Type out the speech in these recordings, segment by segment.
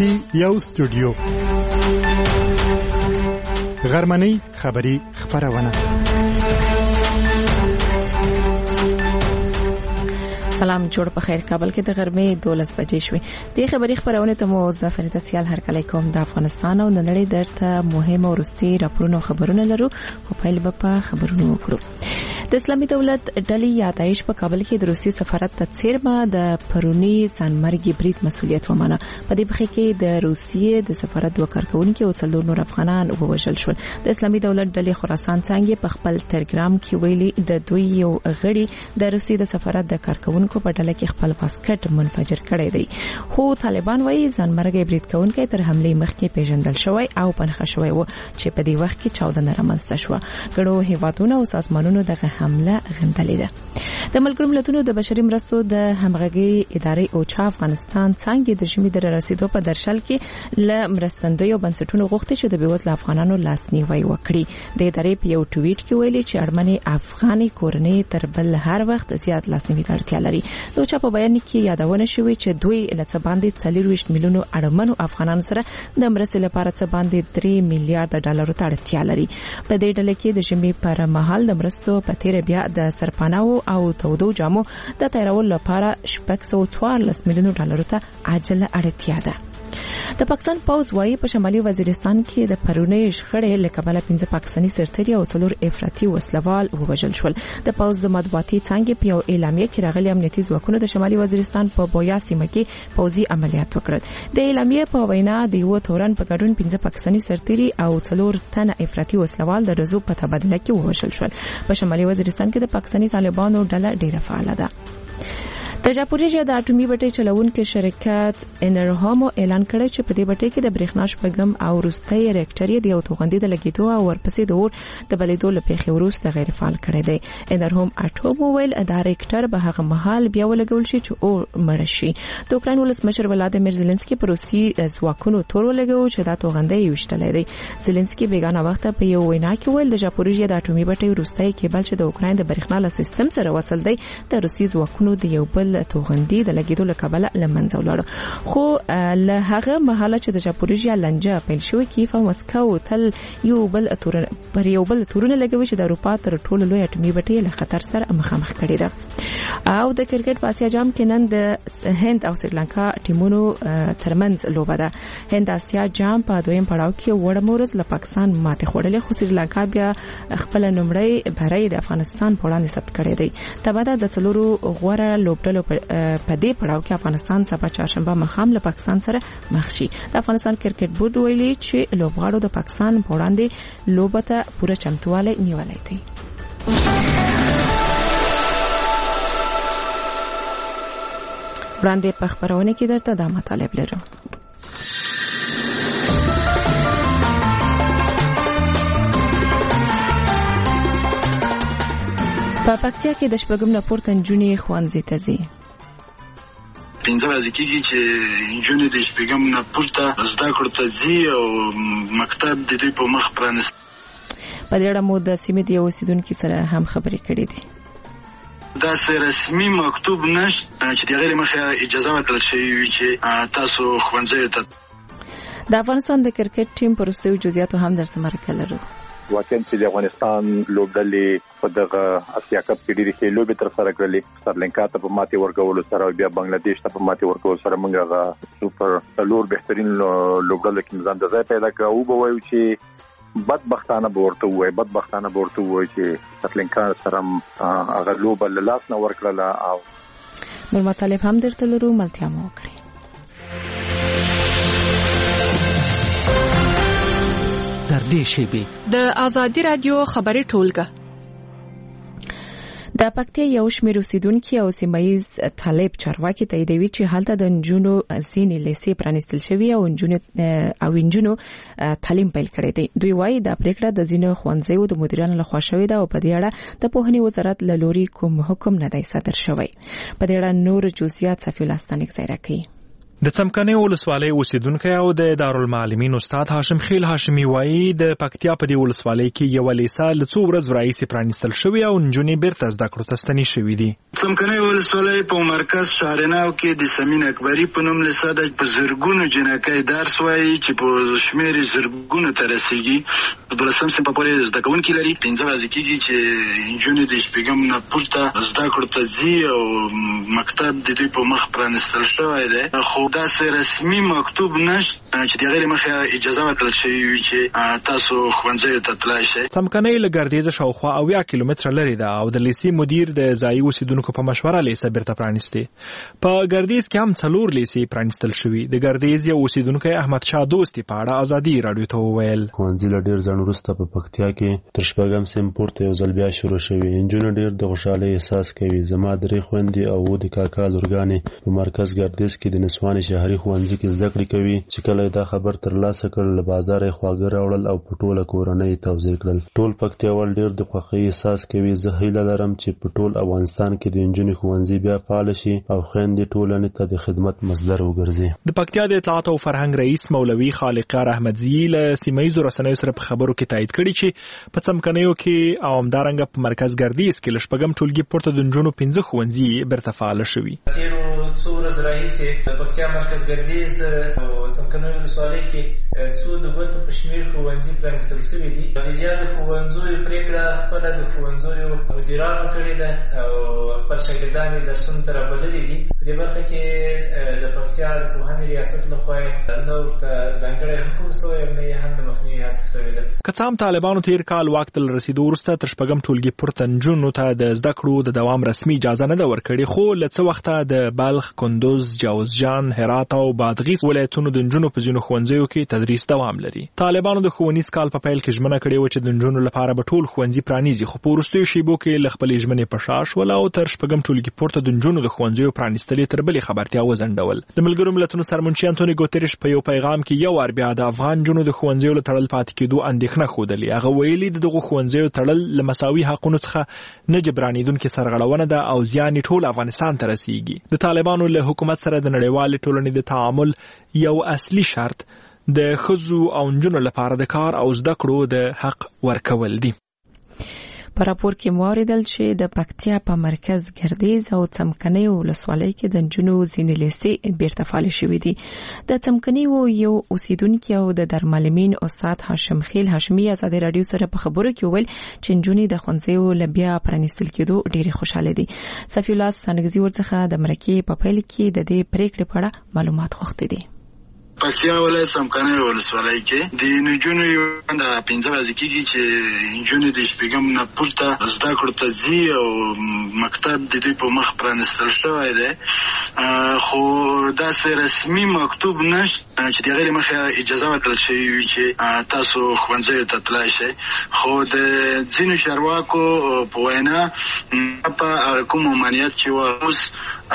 کې یو استودیو غرمنۍ خبری خبرونه. سلام جوړ په خیر. کابل کې د غرمې 12 بجې شوې. د خبری خبرونه ته مو ظفر تسیال هر کله کوم د افغانستان او د نړۍ درته مهمه ورستي راپورونه خبرونه لرو. خو پیل به په خبرونو وکړو. د اسلامي دولت ډلې یادایش په کابل کې د روسي سفارت ته څیرمه د پرونی ځانمرګي برید مسولیت ومنه. په دې بخښه کې د روسیې د سفارت دوه کارکونکو او څلور نور افغانان ووژل شول. د اسلامي دولت ډلې خراسان څنګه په خپل تلګرام کې ویلي د دوی یو غړي د روسیې د سفارت د کارکونکو په ډله کې خپل واسکټ منفجر کړی دی. خو طالبان وايي ځانمرګي برید کوونکی تر حمله مخکې پیژندل شوی او پنهخه شوی و چې په دې وخت کې چاودنه رامنځته شوه. ګڼو هیوادونو او سازمانونو دغه حمله غندلې ده. د ملګرو ملتونو د بشري مرستو د همغږي ادارې اوچا افغانستان څنګه د ژمي د رسیدو په درشل کې ل مرستندوی بنسټونو غوښتي چې د بیوزله افغانانو لاسنیوي وکړي. د ادارې په یو ټویټ کې ویلي چې اړمنې افغاني کورنۍ تر بل هر وخت زیات لاسنیوي ته اړتیا لري. د اوچا په بیان کې یادونه شوې چې دوی له څه باندې 24 میلیونو اړمنو افغانانو سره د مرستې لپاره څه باندې 3 میلیارډ ډالرو ته اړتیا لري. په دې ډله کې د ژمي پر مهال د مرستو په تیر بیا د سرپناو او تودو جامو د تیرولو لپاره 614 میلیونو ډالرو ته عاجله اړتیا ده. د پاکستان پوز وايي په شمالي وزیرستان کې د پرونی شخړې لکبل 15 پاکستاني سرتیري او 4 افراطي وسلوال ووژل شول. د پوز د مطبوعاتي څنګه په یو اعلامیه کې راغلي امنیتي ځواکونو د شمالي وزیرستان په بویا سیمه کې پوزي عملیات وکړل. د اعلامیه په وینا د یو تورن په ګډون 15 پاکستاني سرتیري او 4 تنه افراطي وسلوال د رزو په تبادله کې ووژل شول. په شمالي وزیرستان کې د پاکستاني طالبانو ډله ډیره فعال ده. د جاپوریژیا د اټومي بټۍ چلونکو شرکت انرهامو اعلان کړی چې په دې بټۍ کې د برېښنا شپږم او وروستي ریاکټر د یو توغندي د لګیدو او ورپسې د اور د بلیدو لپاره وروسته غیر فعال کړی دی. انرهام اټوم ویل دا ریاکټر به هغه مهال بیا ولګول شي چې اور مړ شي. د اوکراین ولسمشر ولادیمیر زيلنسکي پر روسي ځواکونو تور ولګو چې دا توغندي یوشتلې دی. زيلنسکي بیگانه وخت په یو وینا کې ویل د جاپوریژیا د اټومي بټۍ وروستي کېبل چې د اوکراین د برېښنا له سیستم سره وصل دی د روسي ځواکونو د یو بل توغندي د لګیدو لکبل لمنځه ولاړ. خو له هغه مهاله چې د جاپوریژیا لنجه پیل شوې کیف او مسکو تل یو بل تورونه لګوي چې د اروپا تر ټولو لوی اټومي بټۍ له خطر سره مخامخ کړي ده. او د کرکټ په اسیا جام کې نن د هند او سریلانکا ټیمونو ترمنځ لوبه ده. هند اسیا جام په دویم پړاو کې وړمورز له پاکستان ماته خوړلې، خو سریلانکا بیا خپل نمبرې بری د افغانستان په وړاندې ثبت کړی دی. تبعد د څلورو غوړه لوبډلو په دې پړاو کې افغانستان سبا چهارشنبه مخام له پاکستان سره مخ شي. د افغانستان کرکټ بورډ ویلي چې لوبغاړو د پاکستان په وړاندې لوبه ته پوره چمتووالی نیولای دی. وړاندې په خبرونه کې درته دا مطالب لرو. په پکتیا کې د شپږم نه پورته نجونې ښوونځي ته ځي. 15 ورځې کېږي چې نجونې د شپږم نه پورته زده کړو ته ځي او مکتب د دوی په مخ پرانست. په دې اړه مو د سیمې د اوسیدونکو سره هم خبرې کړې دي. دا رسمي مکتوب نشته چې د غیر مخه اجازه ورکړل شوی چې تاسو ښوونځي ته. د افغانستان د کرکټ ټیم پر وروستیو جزئیاتو هم درته مرکه لرو. واقعاً چې د افغانستان لوبډلې په دغه اسیا کپ کې ډېرې ښې لوبې تر سره کړلې. سریلانکا ته په ماتې ورکولو سره او بیا بنگلاديش ته په ماتې ورکولو سره موږ هغه سوپر څلور بهترین لوبډلو کې ځان د ځای پیدا کړ. او به وایو چې بدبختانه ورته وایي چې سریلانکا سره هغه لوبه له لاس نه ورکړله. او نور مطالب هم درته لرو، ملتیا مو وکړئ. در دې شیبې د ازادي رادیو خبري ټولګه د پکتیا یو شمېر اوسیدونکو او سیمایي طالب چارواکي تاییدوي چې حالت د نجونو ځینې لیسې پرانیستل شوی او نجونو تعلیم پیل کړی دی. دوی وايي دا پریکړه د ځینو ښوونځیو د مدیرانو لخوا شوې ده او په دې اړه د پوهنې وزارت له لوري کوم حکم نه دی صادر شوی. په دې اړه نور جزئیات صفی لاستانیک ځای راکړي. د څمکنیو ولسوالۍ اوسیدونکی او د دارالمعلمین استاد هاشم خیل هاشمي وایي د پکتیا په دې ولسوالۍ کې یوه لیسه له څو ورځو راهیسې پرانیستل شوې او نجونې بیرته زده کړو ته ستنې شوي دي. څمکنیو ولسوالۍ په مرکز شهرناو کې د سمین اکبري په نوم لیسه ده په زرګونو جنکۍ درس وایي چې په شمېر زرګونو ته رسېږي. په 12 صنف پورې زده کوونکي لري. 15 ورځې کېږي چې نجونې د شپږم نه پورته زده کړو ته ځي او مکتب د دوی په مخ پرانیستل شوی دی. خو داسې رسمي مکتوب نشته چې د هغې له مخې اجازه ورکړل شوې وي چې تاسو ښوونځیو ته تلای شئ. څمکنۍ له ګردیزه شاوخوا 80 کیلومتره لرې ده او د لیسې مدیر د ځایي اوسیدونکو په مشوره لیسه بیرته پرانیستې. په ګردیز کې هم 4 لیسې پرانیستل شوي. د ګردیز یو اوسیدونکی احمد شاه دوستي په اړه ازادي راډیو ته وویل ښوونځي له ډېر ځنډ وروسته په پکتیا کې تر شپږم صنف پورته یو ځل بیا شروع شوي. نجونې ډېر د خوشحالۍ احساس کوي. زما 3 خویندې او 7 کاکا لورګانې په مرکز ګردیز کې د نسواني شهري ښوونځي کې زده کړې کوي. چې کله دا خبر ترلاسه کړ له بازاره یې خواږه راوړل او په ټوله کورنۍ توزیع کړل. ټول پکتیاوال ډېر د خوښۍ احساس کوي. زه هیله لرم چې په ټول افغانستان کې د نجونې ښوونځي بیا فعال شي او خویندې ټولنې ته د خدمت مصدر وګرځي. د پکتیا د اطلاعات او فرهنګ رئیس مولوي خالقیار احمدزي له سیمه‌ییزو رسنیو سره په خبرو کې تایید کړي چې په څمکنیو کې او همدارنګه په مرکز ګردیز کې له شپږم ټولګي پورته د نجونو 15 ښوونځي بیرته فعال شوي. تیرو څو ورځو راهیسې د پکتیا مرکز ګردیز او څمکنیو ولسوالۍ کې څو د ګوتو په شمېر ښوونځي پرانیستل شوي دي. د دې د ښوونځیو پرېکړه خپله د ښوونځیو مدیرانو کړې ده او خپل شاګردان یې درسونو ته رابللي دي. په دې برخه کې د پکتیا د پوهنې ریاست لخوا نه ورته ځانګړی حکم شوی او نه یې هم د مخنیوي هڅه شوې ده. که څه هم طالبانو تیر کال واک ته له رسېدو وروسته تر شپږم ټولګي پورته نجونو ته د زده کړو د دوام رسمي اجازه نه ده ورکړې، خو له څه وخته د بلخ، کندوز، جوزجان، هرات او بادغیس ولایتونو د نجونو په ځینو ښوونځیو کې تدریس دوام لري. طالبانو د ښوونیز کال په پیل کې ژمنه کړې وه چې د نجونو لپاره به ټول ښوونځي پرانیزي، خو په وروستیو شیبو کې له خپلې ژمنې په شا شول او تر شپږم ټولګي پورته د نجونو د ښوونځیو پرانیستل تر بلې خبرتیا وځنډول. د ملګرو ملتونو سرمنشي انټوني ګوتریش په یو پیغام کې یو وار بیا د افغان نجونو د ښوونځیو له تړل پاتې کېدو اندېښنه ښودلې. هغه ویلي د دغو ښوونځیو تړل له مساوي حقونو څخه نه جبرانېدونکې سرغړونه ده او زیان یې ټول افغانستان ته رسیږي. د طالبانو له حکومت سره د نړیوالې ټولنې د تعامل یو اصلي شرط د ښځو او نجونو لپاره د کار او زده کړو د حق ورکول دي. په راپور کې موریدل چې د پکتیا په مرکز ګردیز او څمکنیو ولسوالۍ کې د نجونو ځینې لیسې بیرته فعالې شوې دي. د څمکنیو یو اوسیدونکي او د دارالمعلمین استاد هاشم خیل هاشمي ازادي راډیو سره په خبرو کې وویل چې نجونې د ښوونځیو له بیا پرانیستل کېدو ډېرې خوشاله دي. صفي الله ستانګزي ورڅخه د مرکې په پیل کې د دې پریکړې په اړه معلومات غوښتي دي. پکتیا ولایت څمکنیو ولسوالۍ کې د نجونو یو د 15 ورځې کېږي چې نجونې د شپږم نه پورته زده کړو ته ځي او مکتب د دوی په مخ پرانیستل شوی دی، خو داسې رسمي مکتوب نشته چې د هغې له مخې اجازه ورکړل شوې وي چې تاسو ښوونځیو ته تلای شئ. خو د ځینو چارواکو په وینا په کوم ممانعت چې وه اوس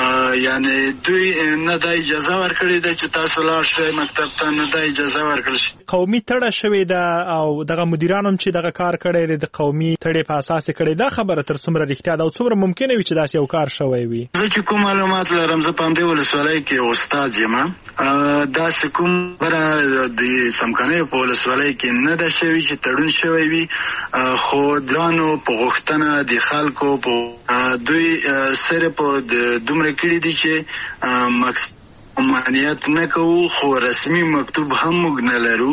یعنې دوی نه دا اجازه ورکړې ده چې تاسو لاړ شئ مکتب ته، نه دا اجازه ورکړل شي. قومي تړه شوې ده او دغه مدیران هم چې دغه کار کړی دی د قومي تړې په اساس کړی. دا خبره تر څومره رښتیا ده او څومره ممکنه وي چې داسې یو کار شوی وي؟ زه چې کوم معلومات لرم، زه په همدې ولسوالۍ کې استاد یم، داسې کوم خبره د څمکنیو په ولسوالۍ کې نه ده شوې چې تړون شوی وي، خو درانو په غوښتنه د خلکو په دوی صرف دومره کړي دي چې ممانعت نه کوو، خو رسمي مکتوب هم موږ نه لرو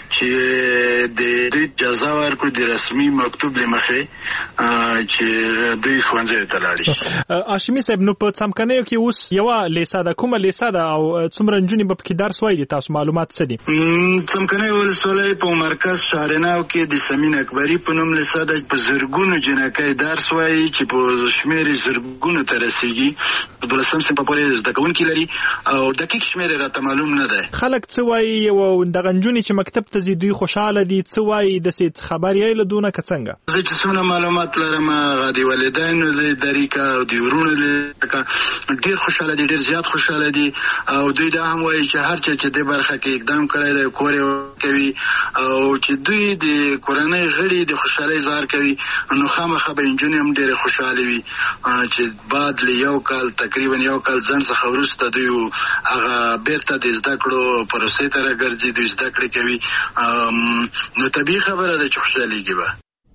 چې د دوی اجازه ورکړو د رسمي مکتوب له مخې چې دوی ښوونځیو ته لاړ شي. هاشمي صاحب، نو په څمکنیو کې اوس یوه لیسه ده، کومه لیسه ده او څومره نجونې به پکې درس وایي؟ تاسو معلومات څه دي؟ څمکنیو ولسوالۍ په مرکز شهرناو کې د سمین اکبري په نوم لیسه ده. په زرګونو جنکۍ درس وایي چې په شمېر زرګونو ته رسیږي. په 12 صنف پورې زده کوونکي لري او دقیق شمېر راته معلوم نه دی. خلک څه وایي او دغه نجونې چې مکتب ته ځي دوی خوشحاله دي؟ څه وایي داسې خبر یې له دونه که څنګه؟ زه چې څومره معلومات لرم هغه د والدینو له طریقه او د ورونو له ډېر خوشحاله دي، ډېر زیات خوشحاله دي او دوی دا هم وایي چې هر چا چې دې برخه کې اقدام کړی دی کور یې کوي او چې دوی د کورنۍ غړي د خوشحالۍ اظهار کوي، نو خامخا به نجونې هم ډېرې خوشحالې وي چې بعد له یو کال تقریبا یو کال ځنډ څخه وروسته دوی هغه بیرته د زده کړو پروسې ته راګرځي، د زده کړې کوي، نو طبیعي خبره ده چې خوشحالېږي به.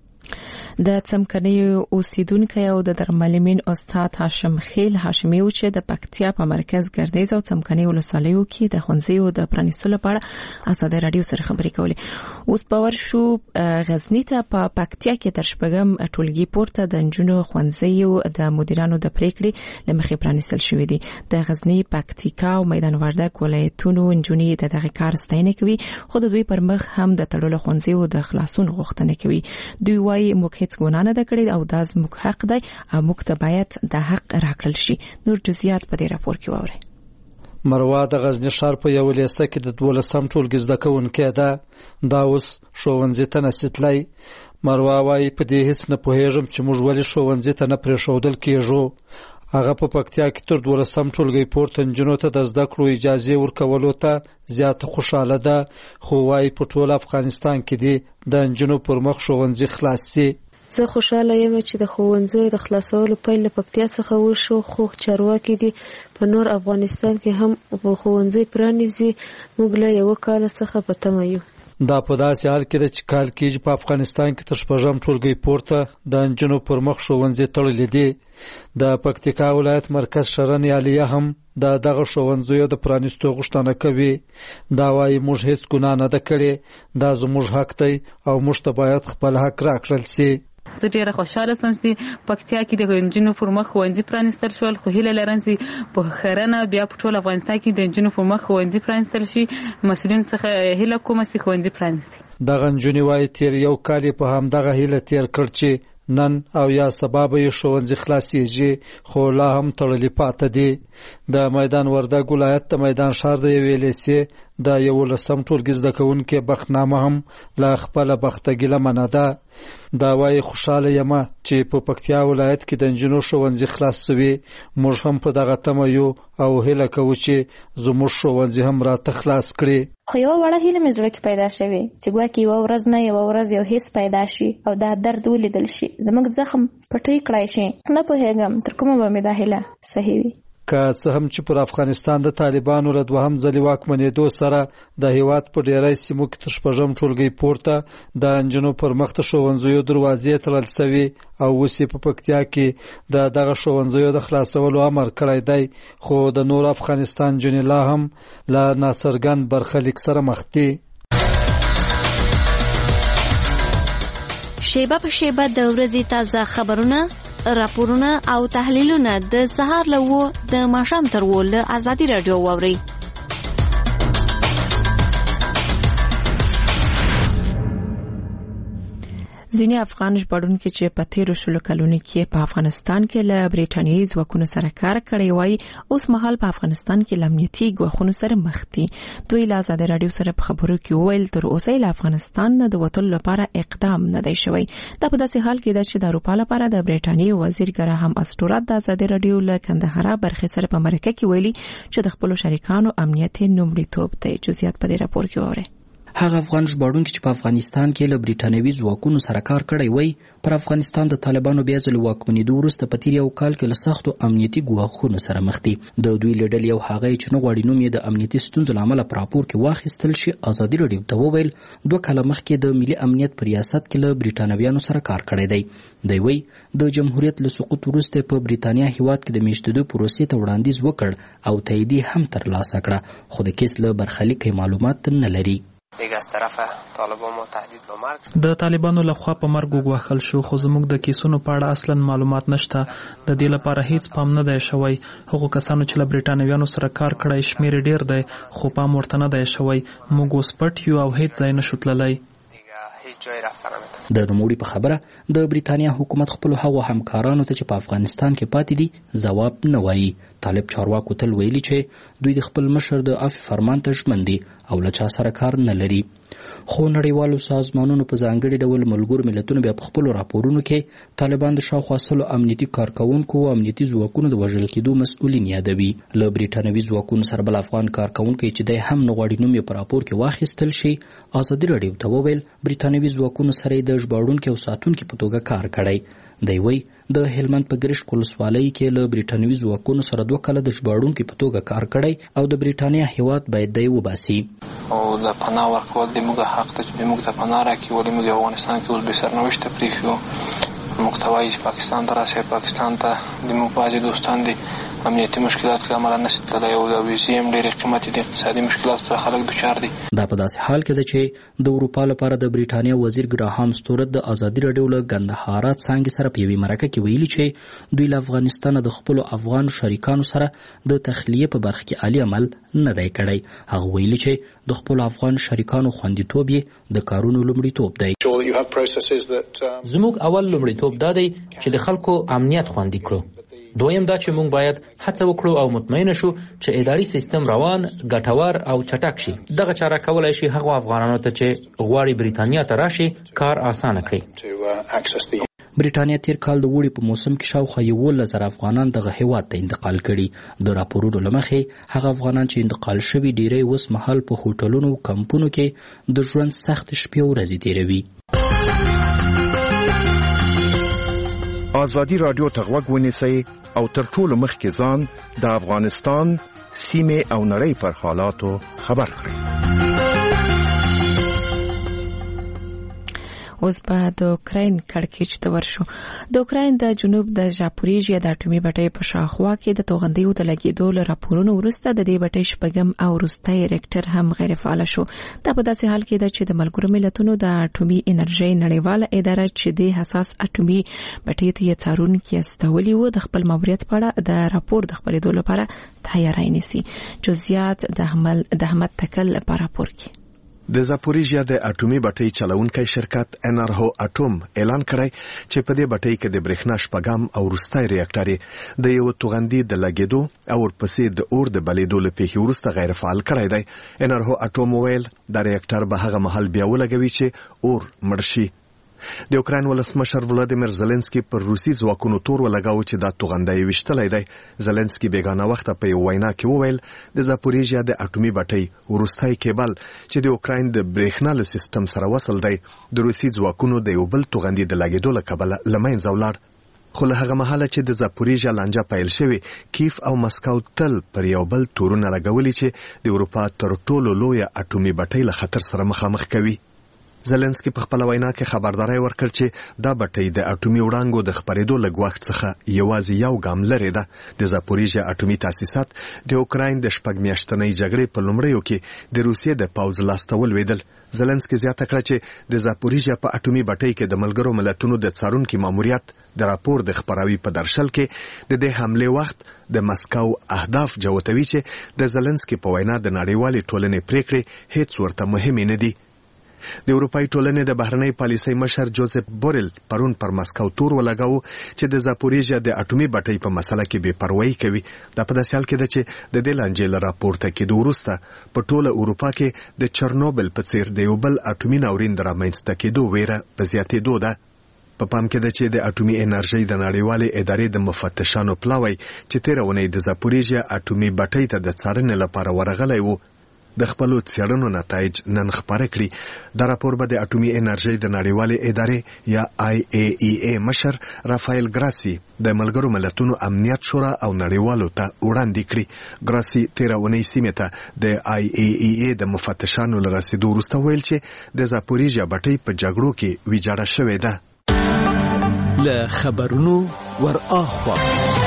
د څمکنیو اوسیدونکو او د درملمین استاد هاشم خیل هاشمي و چې د پکتیا په مرکز ګردیز او څمکنیو ولسوالیو کې د ښوونځیو د پرانیستلو لپاره ازادي رادیو سره خبرې کولې. اوس باور شو غزنی ته په پکتیا کې تر شپږم ټولګي پورته د نجونو ښوونځیو د مدیرانو د پریکړې لمخې پرانیستل شوې دي. د غزنی، پکتیکا او میدان وردګ ولایتونو نجونې د دغه کار ستاینه کوي، خو د دوی پر مخ هم د تړلو ښوونځیو د خلاصون غوښتنه کوي. دوی وايي موږ هیڅ ګناه نه کړې او دا زموږ حق دی او موږ ته باید د حق راکړل شي. نور جزئیات په دې راپور کې واورئ. مروه د غزنی ښار په یو لیسته کې د 12م ټولګي زده کوونکې ده. دا اوس ښوونځي ته نسیتلی. مروه وايي په دې هیڅ نه پوهېږم چې موږ ولې ښوونځي ته نه پرېښودل کېږو. هغه په پکتیا کې تر 12م ټولګي پورته نجونو ته د زده کړو اجازه ورکولو ته زیاته خوشاله ده، خو وايي په ټول افغانستان کې دي د نجونو پر مخ ښوونځي خلاص شي. زه خوشاله یم چې د ښوونځیو د خلاصولو پیل له پکتیا څخه وشو، خو چارواکي دي په نور افغانستان کې هم ښوونځي پرانیزي. موږ له یو کال څخه په تمه یو. دا په داسې حال کې ده چې کال کېږي په افغانستان کې تر شپږم ټولګي پورته د نجونو پر مخ ښوونځي تړلي دي. د پکتیکا ولایت مرکز شرن عالیه هم د دغه ښوونځیو د پرانیستو غوښتنه کوي. دا وايي موږ هیڅ ګناه نه ده کړې، دا زموږ حق دی او موږ ته باید خپل حق راکړل شي. زه ډیره خوشاله سوم چې پکتیا کې د نجونو پر مخ ښوونځي پرانیستل شول، خو هیله لرم چې په خیرنه بیا په ټول افغانستان کې د نجونو پر مخ ښوونځي پرانیستل شي. مسؤلین څخه هیله کوم چې ښوونځي پرانیستي. دغه نجونې وايي تیر یو کال په همدغه هیله تیر کړ چې نن او یا سبا به ښوونځي خلاصېږي، خو لا هم تړلي پاتې دي. د میدان وردګ ولایت د میدان ښار د یوې لیسې د 11م ټولګي زده کوونکې بختنامه هم له خپله بخته ګیلمنه ده. دا وايي خوشاله یم چې په پکتیا ولایت کې د نجونو ښوونځي خلاص شوي. موږ هم په دغه تمه یو او هیله کوو چې زموږ ښوونځي هم راته خلاص کړي. خو یوه وړه هیله مې زړه کې پیدا شوې چې ګواکې یوه ورځ نه یوه ورځ یو حس پیدا شي او دا درد ولیدل شي، زموږ زخم پټۍ کړای شي. نه پوهېږم تر کومه به مې دا هیله صحیح وي. که څه هم چې پر افغانستان د طالبانو له دوهم ځلې واکمنېدو سره د هیواد په ډیری سیمو کې تر شپږم ټولګي پورته د نجونو پر مخ د ښوونځیو دروازې تړل شوي او اوس په پکتیا کې د دغه ښوونځیو د خلاصولو امر کړی دی، خو د نور افغانستان نجونې لا هم له ناڅرګند برخلیک سره مخ دي. شیبه په شیبه د ورځې تازه خبرونه، راپورونه او تحلیلونه د سهار له 9 د ماښام تر 10 له ازادي رادیو واورئ. ځینې افغان ژباړونکي چې په تیرو شلو کلونو کې په افغانستان کې له بریټانیایي ځواکونو سره کار کړی وای، اوس مهال په افغانستان کې له امنیتي ګواښونو سره مخ دي. دوی له ازادي رادیو سره په خبرو کې وویل تر اوسه له افغانستان نه د وتلو لپاره اقدام نه دی شوی. دا په داسې حال کې ده چې د اروپا لپاره د بریټانیې وزیر ګراهام اسټورات د ازادي رادیو له کندهار برخې سره په مرکه کې ویلي چې د خپل شریکانو امنیت لومړیتوب دی. جزئیات په دې راپور کې واورئ. هغه افغان ژباړونکي چې په افغانستان کې له بریټانیوي ځواکونو سره کار کړی وای، پر افغانستان د طالبانو بیا ځل واکمنېدو وروسته په تیر یو کال کې له سختو امنیتي ګواښونو سره مخ دي. د دوی له ډلې یو هغه چې نه غواړي نوم یې د امنیتي ستونزو له امله په راپور کې واخیستل شي، ازادي رادیو ته وویل 2 کاله مخکې د ملي امنیت په ریاست کې له بریټانویانو سره کار کړی دی. دوی وایي د جمهوریت له سقوط وروسته په بریټانیا هیواد کې د میشتېدو پروسې ته وړاندیز وکړ او تاییدیه هم ترلاسه کړه، خو د کیس له برخلیک معلومات نه لري. د طالبانو لخوا په مرګ وګواښل شو، خو زموږ د کیسونو په اړه اصلا معلومات نشته. د دې لپاره هیڅ پام نه دی شوی. هغو کسانو چې له بریټانویانو سره کار کړی شمیر ډیر دی، خو پام ورته نه دی شوی. موږ اوس پټ یو او هیڅ ځای نشو تللی. د نوموړي په خبره د بریټانیا حکومت خپل هغو همکارانو ته چې په افغانستان کې پاتې دي ځواب نه وایي. طالب چارواکو تل ویلي چې دوی د خپل مشر د عفو فرمان ته ژمن دي او له چا سره کار نه لري. خو نړیوالو سازمانونو په ځانګړي ډول ملګرو ملتونو بیا په خپلو راپورونو کې طالبان د شاوخوا 100 امنیتي کارکوونکو او امنیتي ځواکونو د وژل کېدو مسؤلین یادوي. له بریټانوي ځواکونو سره بل افغان کارکوونکی چې دی هم نه غواړي نوم یې په راپور کې واخیستل شي، ازادي رادیو ته وویل بریټانوي ځواکونو سره د ژباړونکي او ساتونکي په توګه کار کړی. دی وایي د هلمند په ګرشک ولسوالۍ کې له برېټانوي ځواکونو سره 2 کاله د ژباړونکي په توګه کار کړی او د برېټانیا هیواد باید دی وباسي او د پناه ورکول د موږ حق ته چې موږ ته پناه راکړي ولې موږ افغانستان کې اوس بې سرنوشته پرېښي موږ ته وایي چې پاکستان ته راشئ پاکستان ته د موږ بعضې دوستان دي امنیتي مشکلات له امله نشي تللی او د ویزې هم ډېرې قیمتي دي اقتصادي مشکلاتو سره خلک دچار دي دا په داسې حال کې ده چې د اروپا لپاره د برېټانیا وزیر ګراهام ستورت د ازادي راډیو له ګندهارا څانګې سره په یوې مرکه کې ویلي چې دوی له افغانستانه د خپلو افغان شریکانو سره د تخلیې په برخه کې عالي عمل نه دی کړی هغه ویلي چې د خپلو افغان شریکانو خوندیتوب یې د کارونو لومړیتوب دی زموږ اول لومړیتوب دا دی چې د خلکو امنیت خوندي کړو دویم دا چې موږ باید هڅه وکړو او مطمئنه شو چې اداري سیستم روان ګټور او چټک شي دغه چاره کولای شي هغو افغانانو ته چې غواړي برېټانیا ته راشي کار اسانه کړي برېټانیا تیر کال د اوړي په موسم کې شاوخوا 11,000 افغانان دغه هیواد ته انتقال کړي د راپورونو له مخې هغه افغانان چې انتقال شوي ډیری اوس مهال په هوټلونو او کمپونو کې د ژوند سخت شپې او ورځې تیروي ازادي راډیو ته غوږ ونیسئ او تر ټولو مخکې ځان د افغانستان سیمې او نړۍ پر حالاتو خبر کړئ اوس به د اوکراین کړکېچ ته ورشو د اوکراین د جنوب د ژاپوریژیا د اټومي بټۍ په شاوخوا کې د توغندیو د لګېدو له راپورونو وروسته د دې بټۍ شپږم او وروستی ریکټر هم غیر فعال شو دا په داسې حال کې ده چې د ملګرو ملتونو د اټومي انرژۍ نړیواله اداره چې د حساس اټومي بټۍ ته یې څارونکي استولي وو د خپل ماموریت په اړه د راپور د خپرېدو لپاره تیاری نیسي جزئیات د احمد تکل په راپور کې د زاپوریژیا د اټومي بټۍ چلونکي شرکت انرهو اټوم اعلان کړی چې په دې بټۍ کې د برېښنا شپږم او وروستی ریاکټر د یو توغندي د لګېدو او ورپسې د اور د بلیدو له پیښې وروسته غیر فعال کړی دی انرهو اټوم ویل د ریاکټر به هغه مهال بیا ولګوي چې اور مړ شي د اوکراین ولسمشر ولادیمیر زيلنسکي پر روسي ځواکونو تور ولګاو چې دا توغندي وشتلای دی زيلنسکي بیگانه وخت په یو وینا کې وویل د زاپوریژیا د اټومي بټۍ ورستای کېبل چې د اوکراین د برېښنا له سیستم سره وصل دی د روسي ځواکونو د یو بل توغندي د لګېدو له کبله لمنځه ولاړ خو له هغه مهاله چې د زاپوریژیا لانجه پیل شوی کیف او مسکو تل پر یو بل تورونه لګولي چې د اروپا تر ټولو لوی اټومي بټۍ له خطر سره مخامخ کوي زيلنسکي په خپل وینا کې خبرداري ورکړ چې دا بټۍ د اټومي وړانګو د خپرېدو لږ وخت څخه یوازې یو ګام لري ده د زاپوریژیا اټومي تاسیسات د اوکراین د شپږ میاشتنۍ جګړې په لومړیو کې د روسیې د پوځ لاسته ولوېدل زيلنسکي زیاته کړه چې د زاپوریژیا په اټومي بټۍ کې د ملګرو ملتونو د څارونکي ماموریت د راپور د خبراوي په درشل کې د دې حمله وخت د مسکو اهداف جوتوي چې د زيلنسکي په وینا د نړیوالې ټولنې پریکړې هیڅ ورته مهمه نه دي د اروپای ټولنې د بهرنۍ پالیسۍ مشر جوزف بورل پرون پر مسکو تور ولګاو چې د زاپوریژیا د اټومي بټۍ په مسله کې بې پروايي کوي دا په داسې حال کې ده چې د دې لانجې له راپورته کېدو وروسته په ټوله اروپا کې د چرنوبل په څیر د یو بل اټومي ناورین د رامنځته کېدو ویره په زیاتېدو ده په پام کې ده چې د اټومي انرژۍ د نړیوالې ادارې د مفتشانو پلاوی چې تېره اونۍ د زاپوریژیا اټومي بټۍ ته د څارنې لپاره ورغلی وو د خپلو څېړنو نتایج نن خپاره کړي دا راپور به د اټومي انرژۍ د نړیوالې ادارې یا IAEA مشر رافایل ګراسي د ملګرو ملتونو امنیت شورا او نړیوالو ته وړاندې کړي ګراسي تېره اونۍ سیمې ته د IAEA د مفتشانو له رسېدو وروسته ویل چې د زاپوریژیا بټۍ په جګړو کې ویجاړه شوې ده له خبرونو ور اخوا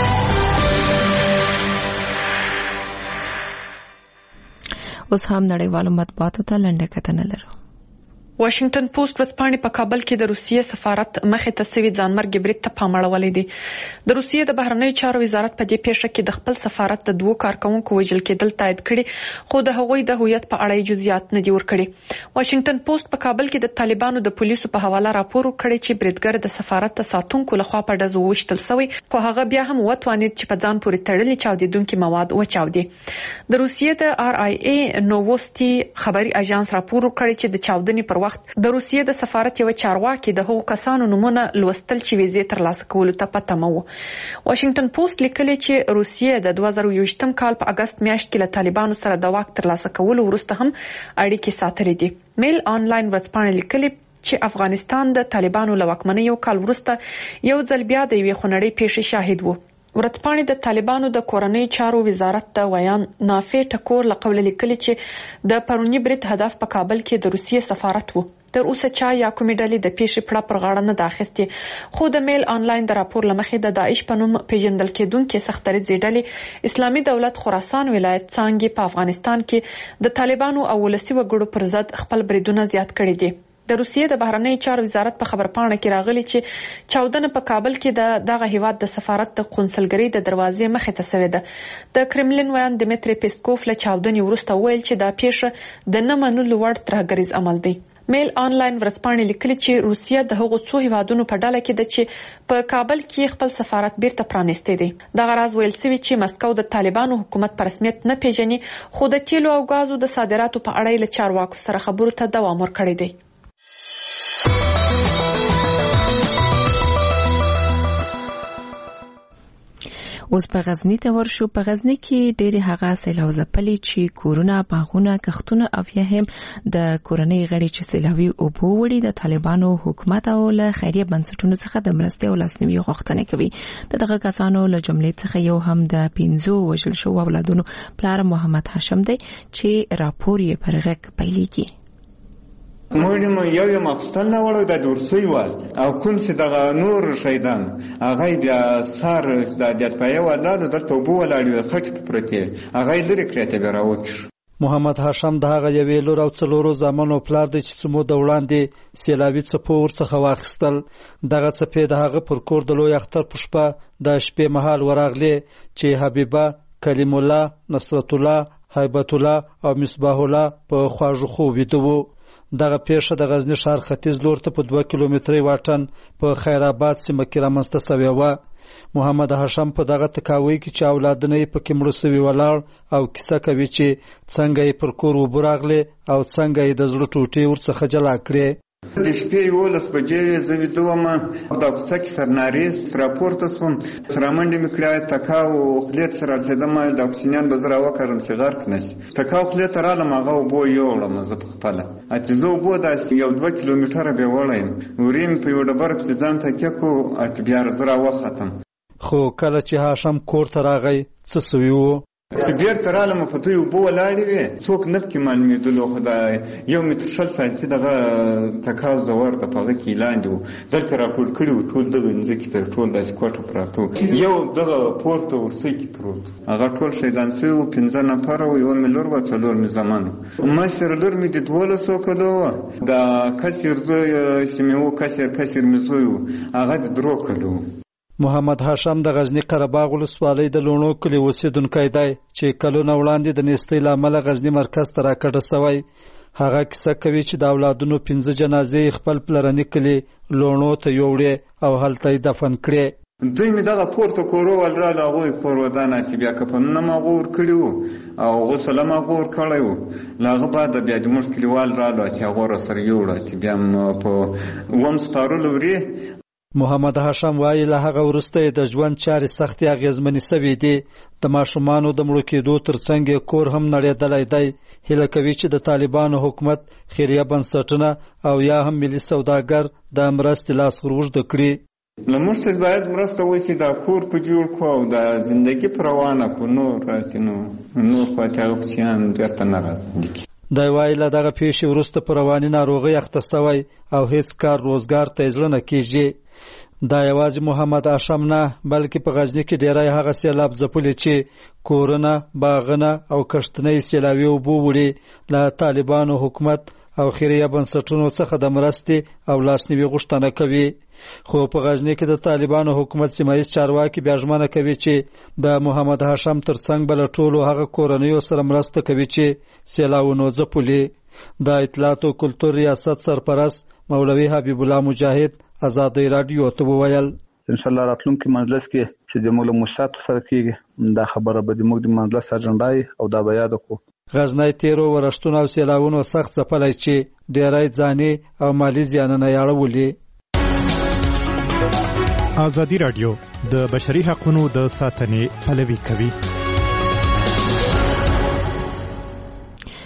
اوس هم نړیوالو مطبوعاتو ته لنډه کتنه لرو واشنگټن پوسټ ورځپاڼې په کابل کې د روسیې سفارت مخې ته سوي ځانمرګي برید ته پام اړولی دی د روسیې د بهرنیو چارو وزارت په دې پیښه کې د خپل سفارت د 2 کارکونکو وژل کېدل تایید کړي خو د هغوی د هویت په اړه جزئیات نه دي ورکړي واشنگټن پوسټ په کابل کې د طالبانو د پولیسو په حواله راپور ورکړی چې بریدګر د سفارت د ساتونکو لخوا په ډزو وشتل شوی خو هغه بیا هم وتوانید چې په ځان پورې تړلي چاودیدونکي مواد وچاودي د روسیې د RIA نووستي خبري اژانس راپور ورکړی چې د چاودنې پر د روسیې د سفارت یو چارواکي د هغو کسانو نمونه لوستل چې ویزې ترلاسه کولو ته پته مو واشنگټن پوسټ لیکلی چې روسیې د 2020 کال په اگست میاشت کې له طالبانو سره د واک ترلاسه کولو وروسته هم اړیکې ساتلې دي میل آنلاین ورځپاڼه لیکلي چې افغانستان د طالبانو له واکمنۍ یو کال وروسته یو ځل بیا د یوې خونړۍ پیښې شاهد و. ورځپاڼې د طالبانو د کورنۍ چارو وزارت ته ویان نافع ټکور له قوله لیکلي چې د پرونی برید هدف په کابل کې د روسیې سفارت و. تر اوسه چا یا کومې ډلې د پیښې پړه پر غاړه نه ده اخیستې، خو د میل آنلاین د راپور له مخې د داعش په نوم پیژندل کېدونکې سختدریځې ډلې اسلامي دولت خراسان ولایت څانګې په افغانستان کې د طالبانو او ولسي وګړو پر ضد خپل بریدونه زیات کړي دي. د روسیې د بهرنی چارو وزارت په خبرپاڼه کې راغلي چې چاودنه په کابل کې دغه هیواد د سفارت د قونسلګرۍ د دروازې مخې ته شوې ده. د کرملین ویان دمیتری پیسکوف له چاودنې وروسته ویل چې دا پیښه د نه منلو وړ ترهګریز عمل دی. میل آنلاین ورځپاڼې لیکلي چې روسیه د هغو څو هیوادونو په ډله کې ده چې په کابل کې خپل سفارت بیرته پرانیستی دی. دغه راز ویل شوی چې مسکو د طالبانو حکومت په رسمیت نه پیژني، خو د تیلو او غازو د صادراتو په اړه له چارواکو سره خبرو ته دوام ورکړی دی. اوس په غزنی ته ورشو. په غزنی کې ډېری هغه سیلاب ځپلي چې کورونه، باغونه، کښتونه او یا هم د کورنۍ غړي چې سیلابي اوبو وړي د طالبانو حکومت او له خیریه بنسټونو څخه د مرستې او لاسنیوي غوښتنه کوي. دغه کسانو له جملې څخه یو هم د 15 وژل شوو اولادونو پلار محمد هاشم دی چې راپور یې پر غږ پیلېږي. موږ یو مخستل نه وړو د دورسوي وال او کوم چې دغه نور شیدان هغه بیا سار د دټپای ولادو د توبو ولاړو خټ پرته هغه لري کړته به راوکش. محمد هاشم د هغه یوې لور او څلورو زامنو پلار دی چې څمو د وړاندې سیلابي څپو ورڅخه واخیستل. دغه څپې د هغه پر کور د لوی اختر پشپه د شپې مهال ورغلې چې حبیبه، کلیم الله، نصرت الله، هیبت الله او مصباح الله په خواږه خوب ویده وو. دغه پیښه د غزنی ښار ختیځ لور ته په 2 کیلومتري واټن په خیرآباد سیمه کې رامنځته شوې وه. محمد هاشم په دغه تکاوي کې چې اولادونه یې پکې مړه شوي ولاړ او کیسه کوي چې څنګه یې پر کور اوبه راغلې او څنګه یې د زړه ټوټې ورڅخه جلا کړې. د شپې 11 بجې زه ویده وم، د کوڅه کې سرناریز راپورته شوم، سره منډې مې کړې، تکاو خولې ته رسېدم، د اکسیجن به زه راوکړم چې غرق نه شي. تکاو خولې ته رالم، هغه اوبه یوړم زه په خپله چې زه اوبه داسې 1-2 کیلومتره بیا وړی یم، ورې مې په یو ډبره پسې ځان تکیه کړو، بیا زه راوختم. خو کله چې هاشم کور ته راغی څه سوي وو؟ چې بیرته رالم په دوی اوبه ولاړې وې، څوک نه پکې معلومېدلو، خو د 1 متر 60 سانتي دغه تکاو زور د په هغه کې لاندې وو. دلته راپور کړي وو ټول دغه مځکې ته ټول داسې کوټه پراته وو، یو دغه پورته ورسۍ کې پروت، هغه ټول شهیدان سوي وو. 15 نفره وو، 1 مې لور وه، 4 مې زامن وو. مشر لور مې د 1200 کلو وه، د کسر زوی چې مې وو کسر مې زوی وو، هغه د 3 کلو وو. محمد هاشم د غزنی قرهباغ ولسوالۍ د لونو کلي اوسېدونکی دی چې کلونه وړاندې د نیستۍ له امله غزنی مرکز ته راکډه سوی. هغه کیسه کوي چې د اولادونو 15 جنازې خپل پلرني کلي لونو ته یوړې او هلته یې دفن کړې. دوی مې دغه پورته کورو ولراله، هغوی کور ودانه چې بیا کفنونه مې هغو ورکړي وو او غسله مې هغو ورکړی وو. له هغه بعد بیا زموږ کلیوال راله چې هغو راسره یوړه چې بیا م په 1 سپارلو وړې. محمد هاشم وایي له هغه وروسته د ژوند چارې سختې اغېزمنې سوي دي. د ماشومانو د مړو کېدو ترڅنګ کور هم نړېدلی دی. هیله کوي چې د طالبانو حکومت خیریه بنسټونه او یا هم ملي سوداګر د مرستې لاس ور اوږده کړي. له موږ څخه باید مرسته وشي، دا کور په جوړ کړو او د زندګي په روانه کړو، نور راسي نور خواته هغه پسیان بیرته نه راځي. دی وایي له دغه پیښې وروسته په رواني ناروغۍ اخته سوی او هیڅ کار روزګار ته یې زړه نه کېږي. دا یوازې محمد هاشم نه بلکې په غزنی کې ډیری هغه سیلاب ځپلي چې کورونه، باغونه او کښتنۍ سیلابي اوبو وړي له طالبانو حکومت او خیریه بنسټونو څخه د مرستې او لاسنیوي غوښتنه کوي. خو په غزنی کې د طالبانو حکومت سیمایي چارواکي بیا ژمنه کوي چې د محمد هاشم ترڅنګ بل ټولو هغه کورنیو سره مرسته کوي چې سیلابونو ځپلي. د اطلاعات او کلتور ریاست سرپرست مولوي حبیب الله مجاهد آزادی رادیو ته وویل ان شاء الله راتلونکي مجلس کې چې د موږ مشاتو سره کېږي دا خبره به د موږ د مجلس اجنډای او دا به یاد کړو. غزنی تیرو ورښتونو او سیلابونو سخت ځپلی چې ډیری ځاني او مالی زیانونه یې اړولي. آزادی رادیو د بشري حقوقو د ساتنې پلوي کوي.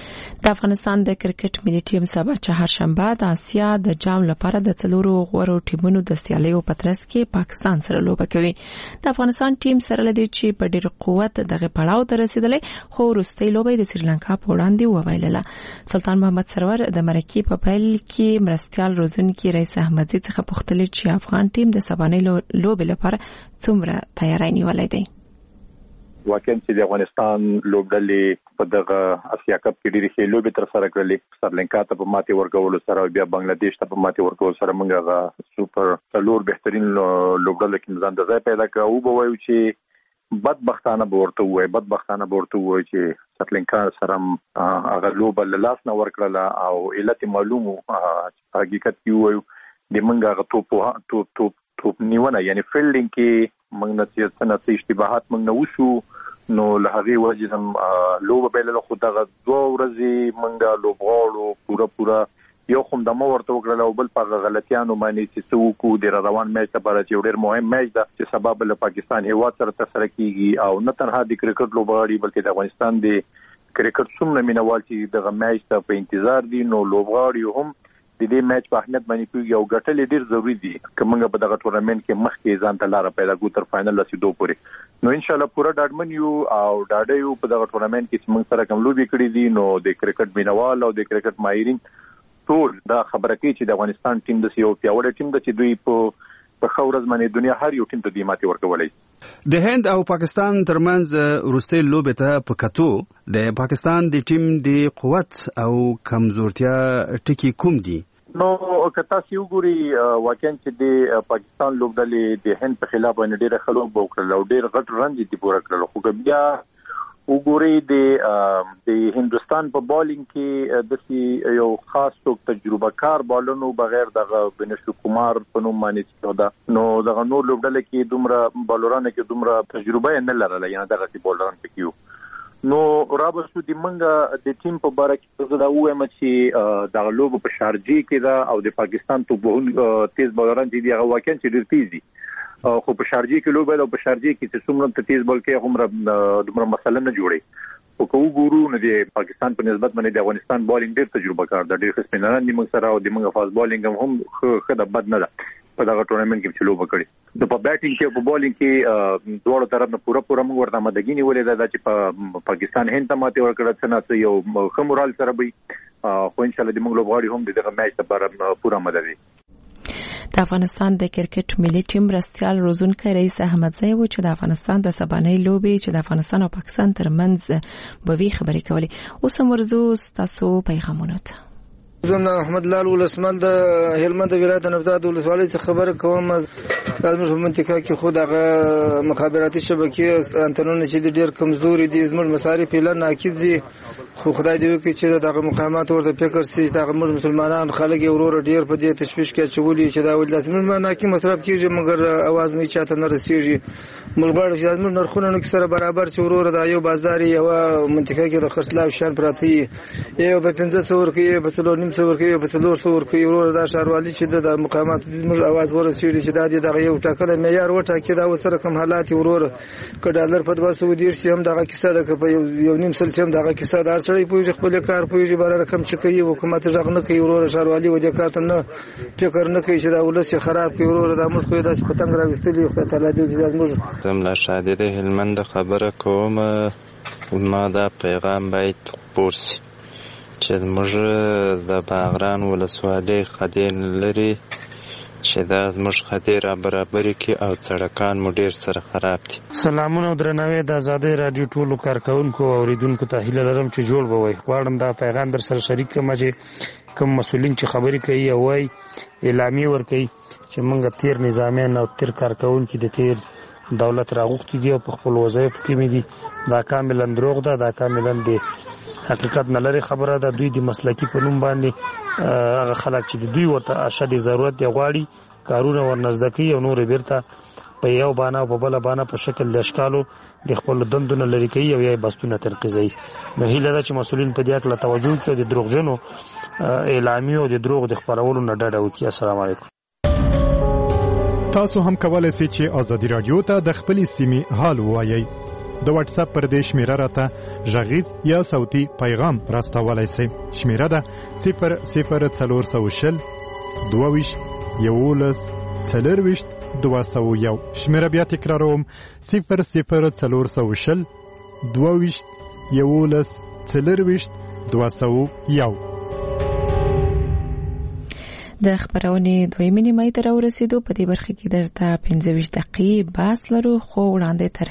د افغانستان د کرکټ ملي ټیم سبا چهارشنبه د آسیا د جام لپاره د څلورو غوړو ټیمونو د سیالیو په ترڅ کې پاکستان سره لوبه کوي. د افغانستان ټیم سره لدی چې په ډېر قوت دغه پړاو ته رسیدلې، خو وروستۍ لوبه د سریلانکا په وړاندې وبایلله. سلطان محمد سرور د مرکې په پیل کې مرستيال روزونکي رئیس احمدزي څخه پوښتنه چې افغان ټیم د سبانۍ لوبې لپاره څومره تیاری نیولې دی. واقعا چې د افغانستان لوبډلې په دغه اسیا کپ کې ډېرې ښې لوبې تر سره کړلې. سریلانکا ته په ماتې ورکولو سره او بیا بنگلاديش ته په ماتې ورکولو سره موږ هغه سوپر څلور بهترین لوبډلې کې ځان د ځای پیدا کړ. او به وایو چې بدبختانه به ورته وایي چې سریلانکا سره هغه لوبه له لاس نه ورکړله او علت معلومو حقیقت کې وایو د موږ هغه توپ نیونه یعنی فیلډینګ کې موږ نه څه اشتباهات موږ نه وشو، نو له هغې وجې هم لوبه بایلله. خو دغه 2 ورځې موږ لوبغاړو پوره یو خو دمه ورته وکړله او بل په هغه غلطیانو باندې چې څه وکړو د روان میچ لپاره چې یو ډېر مهم میچ ده چې سبا به له پاکستان هیواد سره ترسره کیږي. او نه تنها د کرکټ لوبغاړي بلکې د افغانستان د کرکټ څومره مینوال چې دغه میچ ته په انتظار دي، نو لوبغاړي هم د دې میچ په اهمیت باندې پوهیږي او ګټل ډیر ضروری دي که موږ په دغه ټورنمنت کې مخکې ځان ته لاره پیدا کړو تر فائنل رسیدو پورې. نو ان شاء الله پوره ډاډمن یو او ډاډه یو په دغه ټورنمنت کې چې موږ سره کوم لوبي کړې دي. نو د کرکټ مینوال او د کرکټ ماهرین ټول دا خبره کوي چې د افغانستان ټیم د یو پیاوړی ټیم د چې دوی په خورز باندې دنیا هر یو ټیم ته د ماتې ورکولای. د هند او پاکستان ترمنځ وروستۍ لوبه ته په کتو د پاکستان د ټیم د قوت او کمزورتیا ټکي کوم دي؟ نو که تاسو وګورئ واقعا چې د پاکستان لوبډلې د هند په خلاف باندې ډېر خلک وکړل او ډېر غټ رن دي پوره کړل. خو بیا وګورئ د هندستان په بالینګ کې د یو خاص تجربه کار بالونو بغیر د بنشو کومار په نوم باندې دا نو د نور لوبډلې کې دومره بالورانه کې دومره تجربه نه لرله، یعنی دغه چې بالران پکيو. نو رابطو د منګه د ټیم په باره کې زه دا وایم چې د لوب په شارجي کې دا او د پاکستان ته به تیز بالران دي هغه واقعا چې ډېر تیز دي. خو په شارجي کې لوب او په شارجي کې چې څومره تیز بال کې هم دومره مسله نه جوړي. خو کو ګورو نو د پاکستان په نسبت باندې د افغانستان بالینګ ډېر تجربه کار ده، ډېر خصمنان دي موږ سره او د موږ فاست بالینګ هم خه د بد نه ده په دغه ټورنمنت کې چې لوب کړي. د په بیټینګ کې په بالینګ کې دوه طرف نه پوره موږ ورته مدګینی ولې ده چې په پاکستان هند ته ماته ورکړه څنګه یو خمورال سره به خو ان شاء الله د موږ لوبغاړي هم دغه میچ لپاره پوره مدد وي. د افغانستان د کرکټ ملي ټیم مرستيال روزونکي رئیس احمدزي و چې د افغانستان د سبانۍ لوبې چې د افغانستان او پاکستان ترمنځ به وی خبرې کولې. اوس مرزو تاسو پیغامونه ته زمنا محمد لال ولسمل د هلمند ولایت نفداد ولسوالۍ څخه خبر کوم. د موږ په منطقه کې خود هغه مخابراتي شبکې انټرنیټ چې ډېر کمزوري دي، زموږ مصارف اعلان ناقص دي. خو خدای دې وکړي چې دغه مقامات ورته فکر سي دغه موږ مسلمانان خلک ورور ډېر په دې تشویش کې چولي چې دا ول لازم ناقص مصرف کیږي مګر اواز نه چاته نه رسیږي. موږ غواړو چې موږ نرخونه نو سره برابر چې ورور د یو بازار یو منطقه کې د خرڅلاو شان پراتی یو په 1500 ورکې په 300 ورکې په 300 ورکې ورور د شهروالي چې د مقامات موږ اواز ورسېږي چې دا دغه یو ټاکل معیار وټاکي دا وسره کوم حالات ورور ک ډالر په 210 سیم دغه کیسه د په یو نیم سل سیم دغه کیسه د سړی پوهې خپل کار پوهې بار رقم چې کوي حکومت ځغ نه کوي ورور شهروالي و دې کار ته نه فکر نه کوي چې دا ولس خراب کوي ورور د موږ کوي د پتنګ راوستلی خو ته لا دې موږ زملا شادي د هلمند خبره کوم. ما دا پیغام باید پورسي چې موږ د باغران ولسوالۍ خدین لري چې دا زموږ خدای را برابرې کې او سړکان مو ډېر سره خراب دي. سلامونه او درناوی د آزادۍ رادیو ټولو کارکونکو او اوریدونکو ته هیله لرم چې جوړ به وي. غواړم دا پیغام در سره شریک کړم چې کوم مسؤلین چې خبرې کوي او وايي اعلامیه ورکوي چې موږ تیر نظامیان او تیر کارکونکي د تیر دولت راغوښتي دي او په خپل وظایف کې دي. دا کاملا دروغ ده، دا کاملا د حقیقت نه لري خبره ده. دوی د مسلکی په نوم باندې هغه خلک چې دوی ورته اشد ضرورت دی غواړي کارونه ورنزده کوي او نور بیرته په یو باندې او په بل باندې په شکل د اشکالو د خپل دندونه لري کوي او یې بستونه تنقیزي. نو هیله ده چې مسؤلین په دې اړه توجه کوي او د دروغجنو اعلامیه او د دروغ د خبرولو نه ډډه وکړي. السلام علیکم. تاسو هم کولای شئ چې آزادي رادیو ته د خپل سیمې حال ووایئ. د واتس اپ پر دې شمیره راته غږیز یا صوتي پیغام راستولای شئ. شمیره ده 00420 22 11 40 201. شمیره بیا تکراروم 00420 22 11 40 201. د خبرونې دویمې نیمایي ته راورسېدو. په دې برخه کې درته 15 دقیقې بحث لرو، خو وړاندې تر